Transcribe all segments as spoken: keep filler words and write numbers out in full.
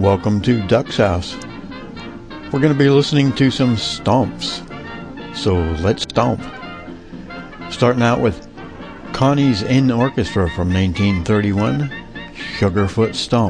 welcome to Duck's House. We're going to be listening to some stomps, so let's stomp. Starting out with Connie's In Orchestra from nineteen thirty-one, Sugarfoot Stomp.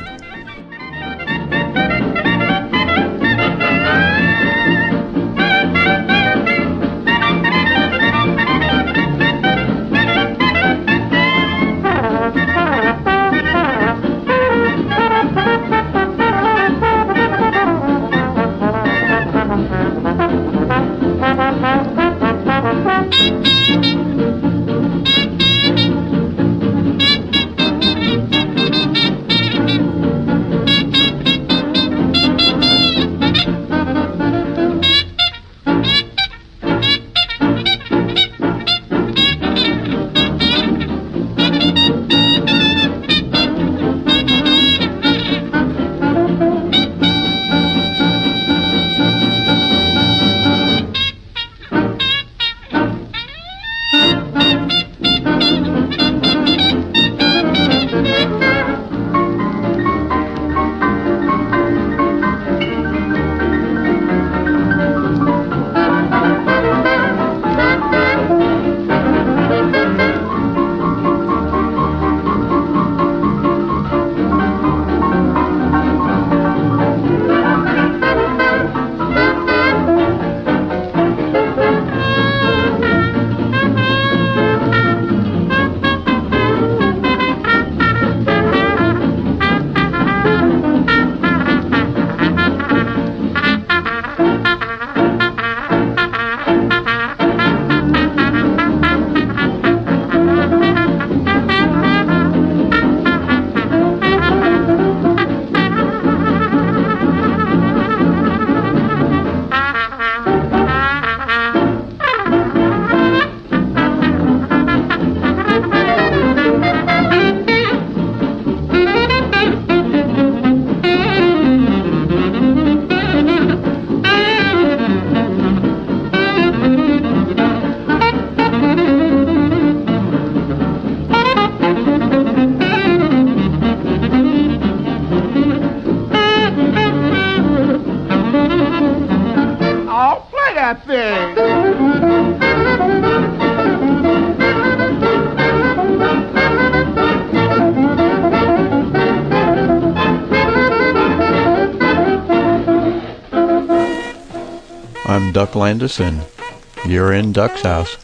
I'm Duck Landis, and you're in Duck's House.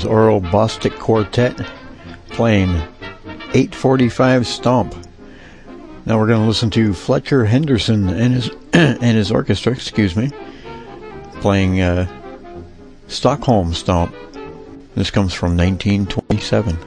Earl Bostic Quartet playing eight forty-five Stomp. Now we're going to listen to Fletcher Henderson and his and his orchestra, excuse me, playing uh, Stockholm Stomp. This comes from nineteen twenty-seven.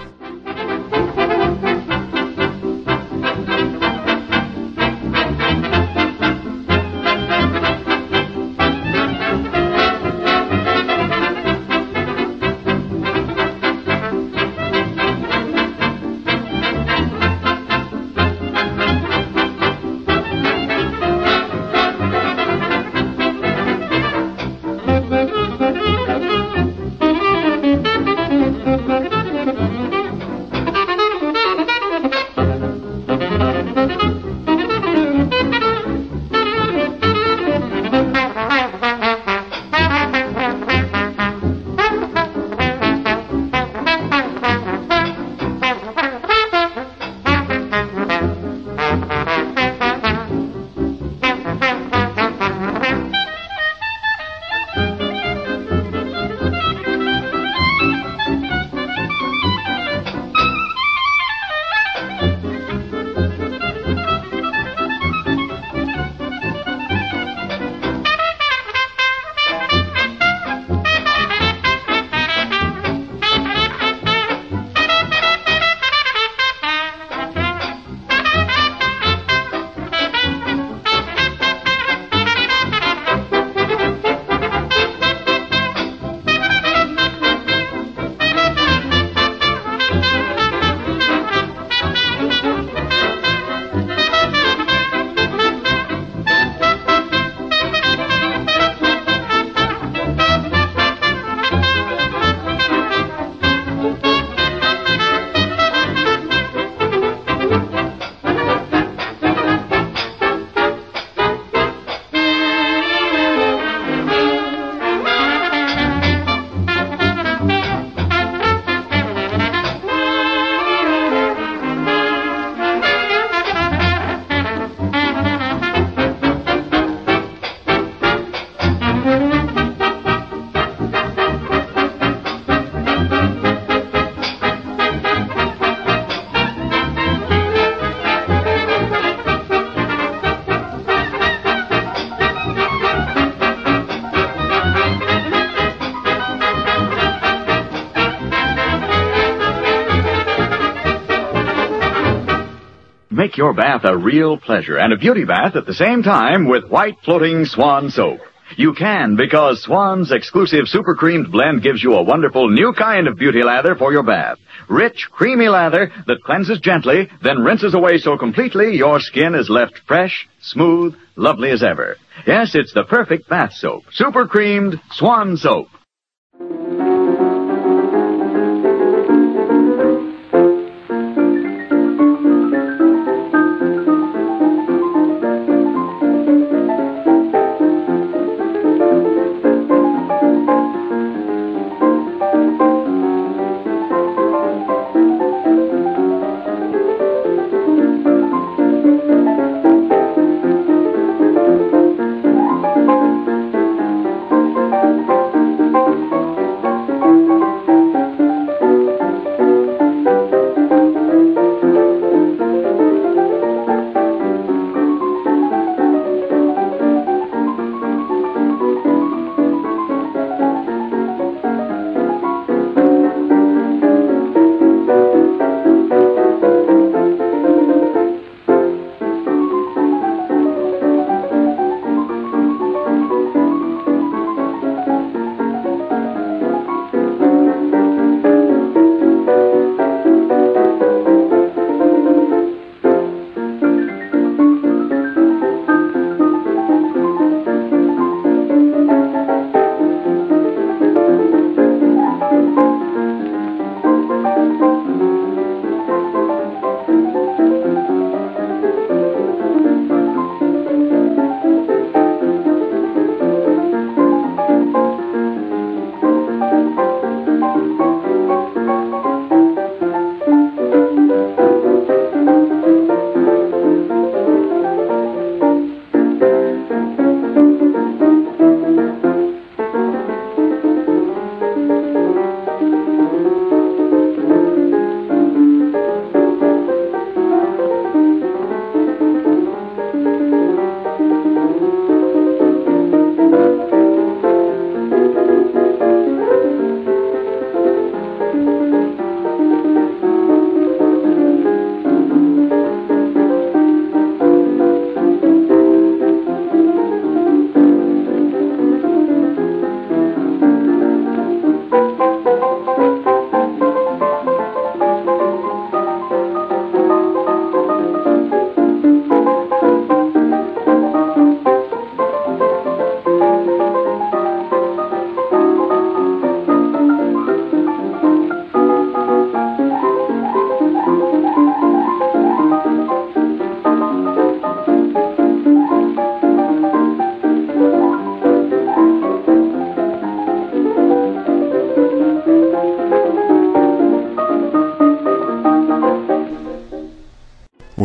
Make your bath a real pleasure and a beauty bath at the same time with white floating Swan soap. You can, because Swan's exclusive super creamed blend gives you a wonderful new kind of beauty lather for your bath. Rich, creamy lather that cleanses gently, then rinses away so completely your skin is left fresh, smooth, lovely as ever. Yes, it's the perfect bath soap. Super creamed Swan soap.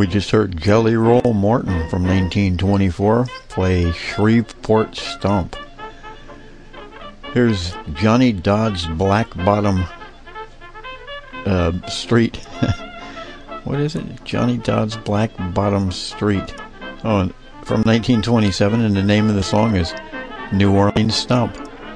We just heard Jelly Roll Morton from nineteen twenty-four play Shreveport Stomp. Here's Johnny Dodd's Black Bottom uh, Street. What is it? Johnny Dodd's Black Bottom Street. Oh, from nineteen twenty-seven, and the name of the song is New Orleans Stomp.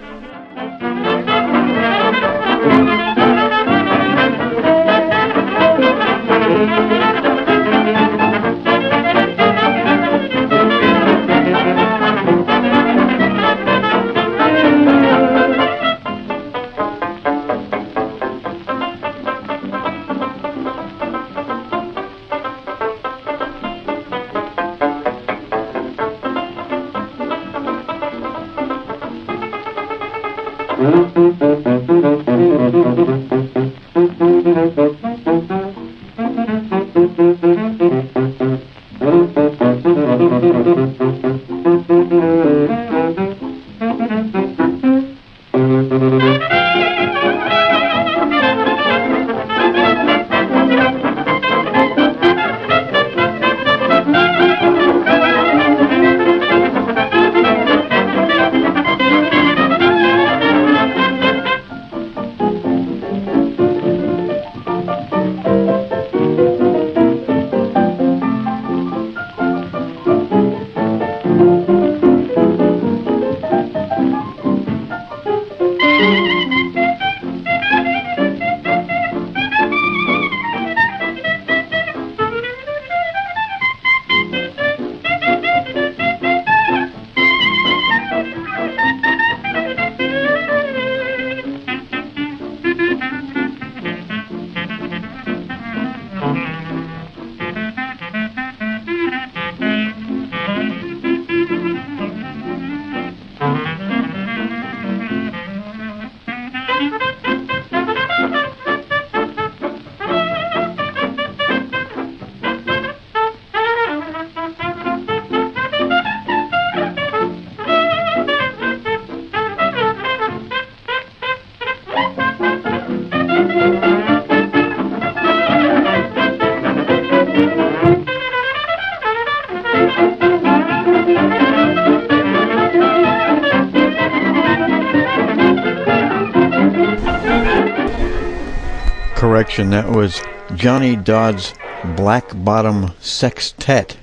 Correction, that was Johnny Dodd's Black Bottom Sextet.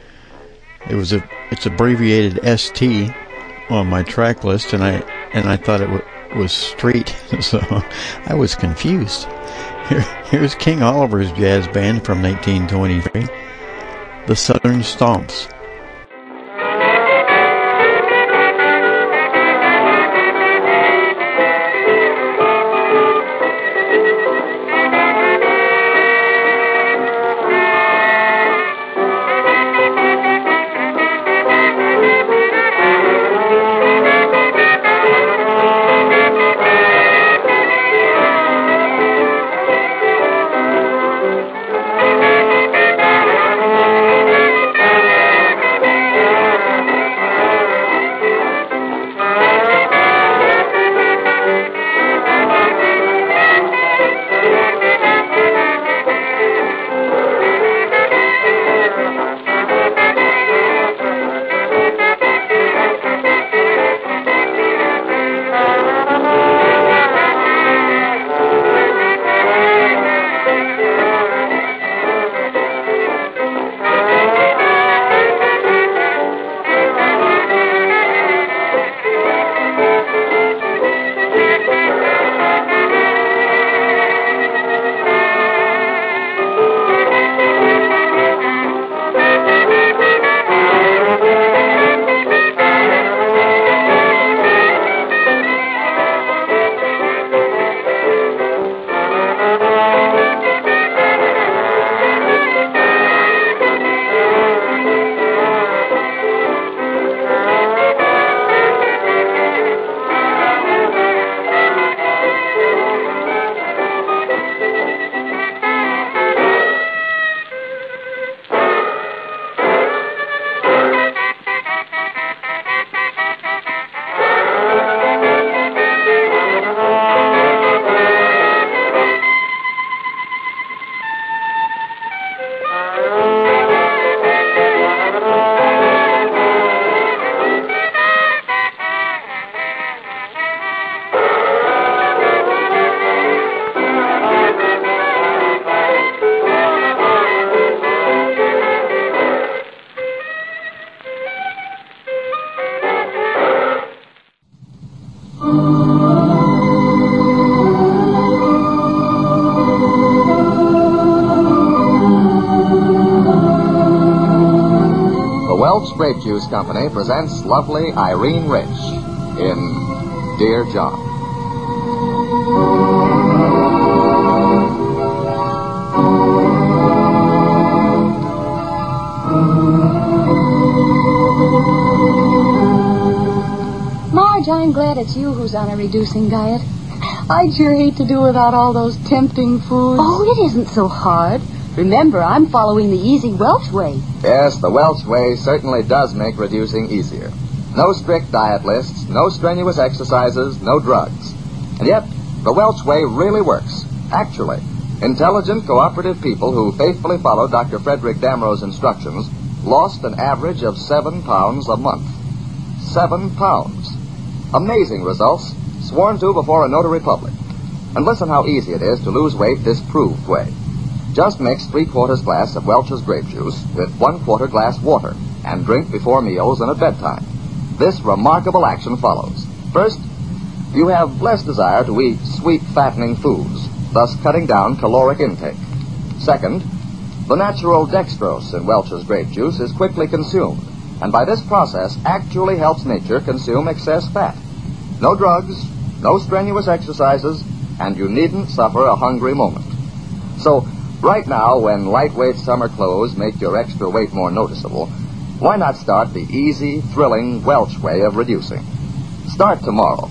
It was a it's abbreviated S T on my track list, and I and I thought it w- was Street, so I was confused. Here, here's King Oliver's Jazz Band from nineteen twenty-three, the Southern Stomps. Grape Juice Company presents lovely Irene Rich in Dear John. Marge, I'm glad it's you who's on a reducing diet. I'd sure hate to do without all those tempting foods. Oh, it isn't so hard. Remember, I'm following the easy Welch way. Yes, the Welch way certainly does make reducing easier. No strict diet lists, no strenuous exercises, no drugs. And yet, the Welch way really works. Actually, intelligent, cooperative people who faithfully followed Doctor Frederick Damrow's instructions lost an average of seven pounds a month. Seven pounds. Amazing results, sworn to before a notary public. And listen how easy it is to lose weight this proved way. Just mix three-quarters glass of Welch's grape juice with one-quarter glass water and drink before meals and at bedtime. This remarkable action follows. First, you have less desire to eat sweet, fattening foods, thus cutting down caloric intake. Second, the natural dextrose in Welch's grape juice is quickly consumed, and by this process actually helps nature consume excess fat. No drugs, no strenuous exercises, and you needn't suffer a hungry moment. So, right now, when lightweight summer clothes make your extra weight more noticeable, why not start the easy, thrilling Welch way of reducing? Start tomorrow.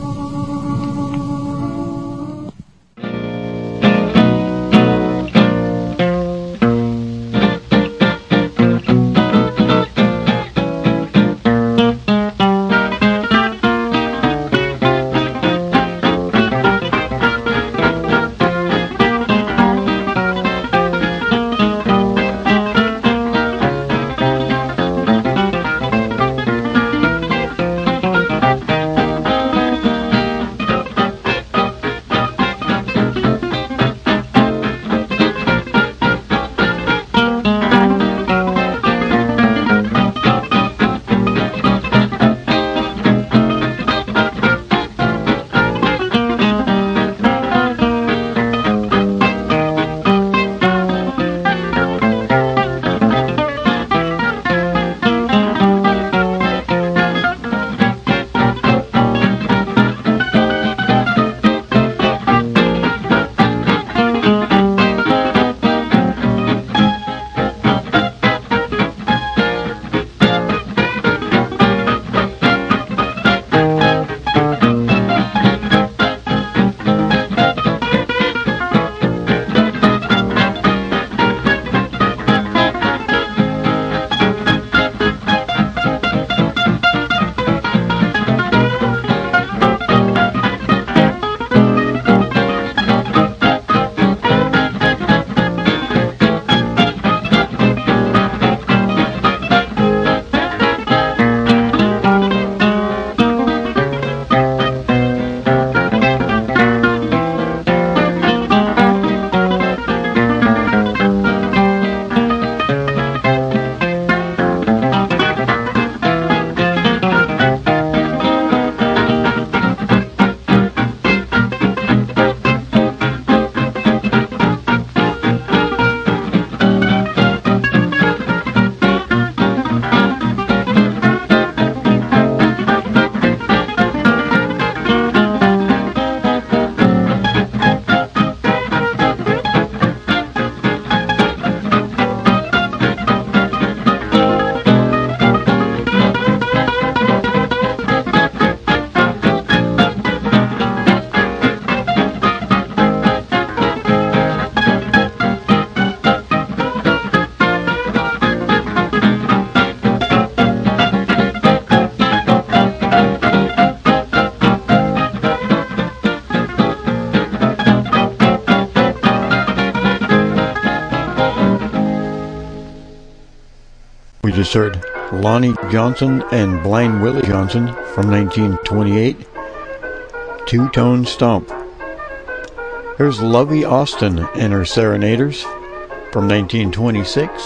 We just heard Lonnie Johnson and Blind Willie Johnson from nineteen twenty-eight, Two-Tone Stomp. Here's Lovey Austin and her Serenaders from nineteen twenty-six,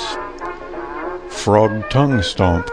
Frog Tongue Stomp.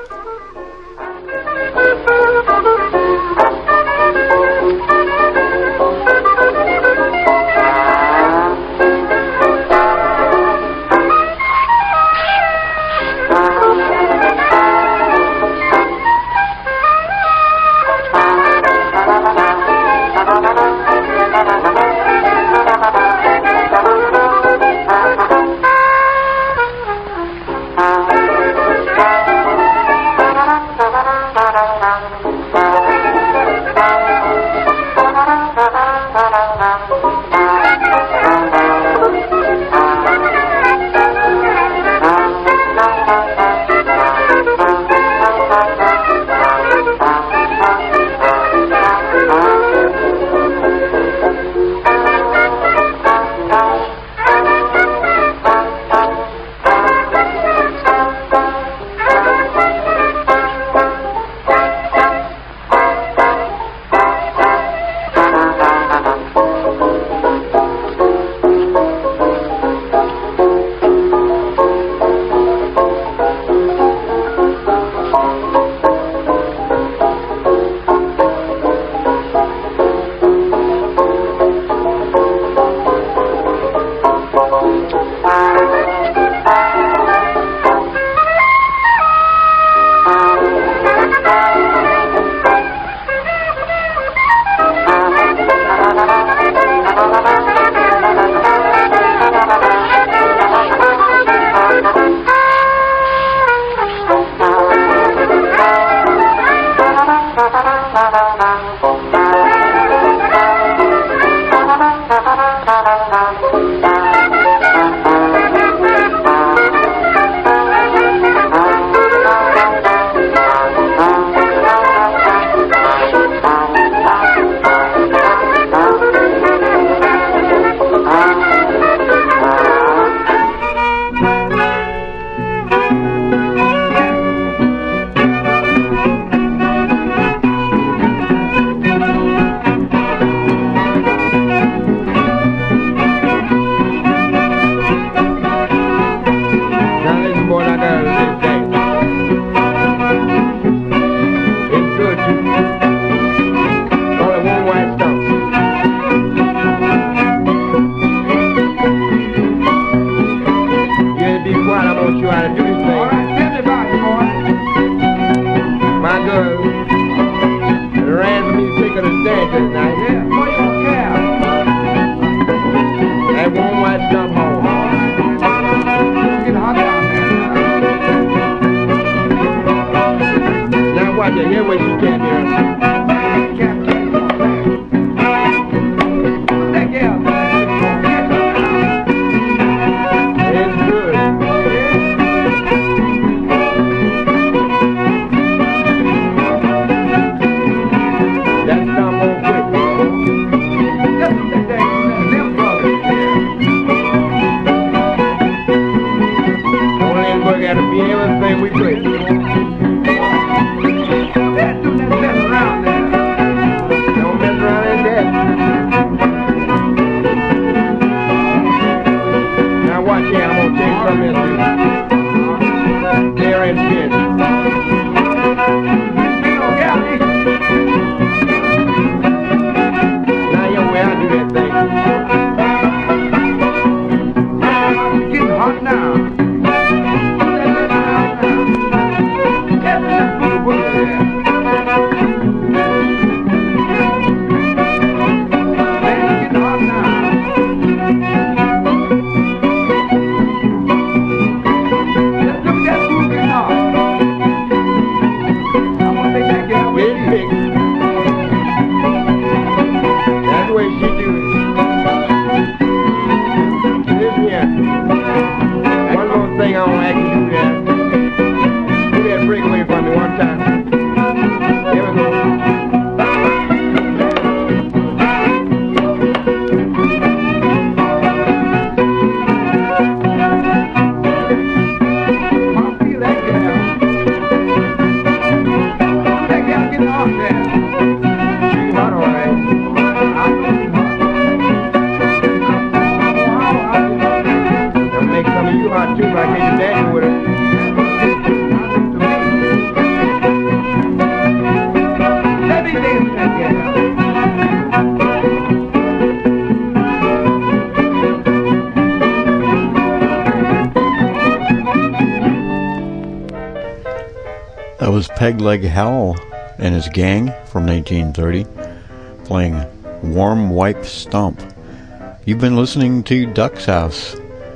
That was Peg Leg Howell and his gang from nineteen thirty, playing Warm Wipe Stomp. You've been listening to Duck's House.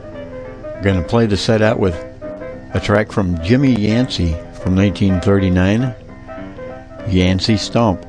I'm going to play the set out with a track from Jimmy Yancey from nineteen thirty-nine, Yancey Stomp.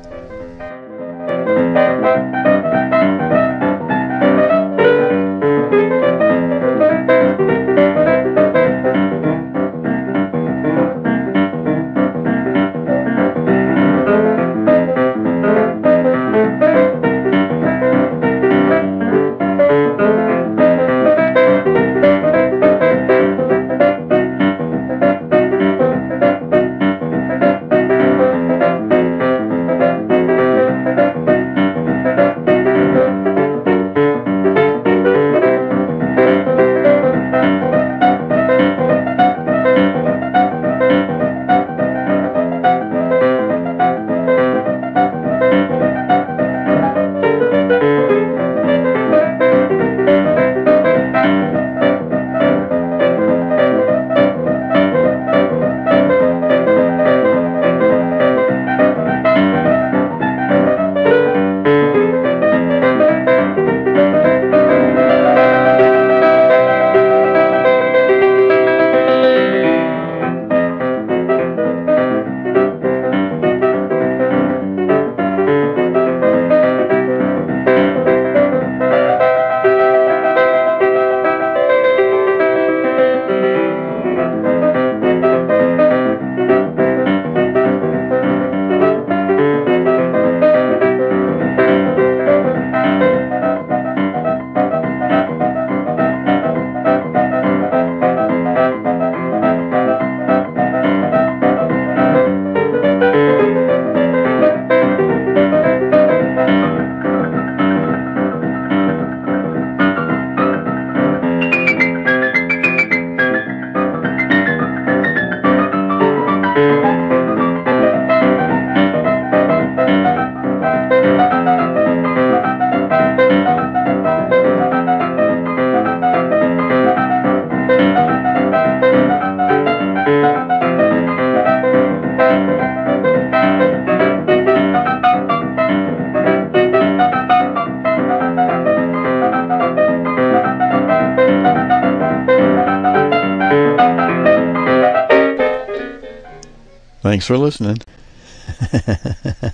Thanks for listening.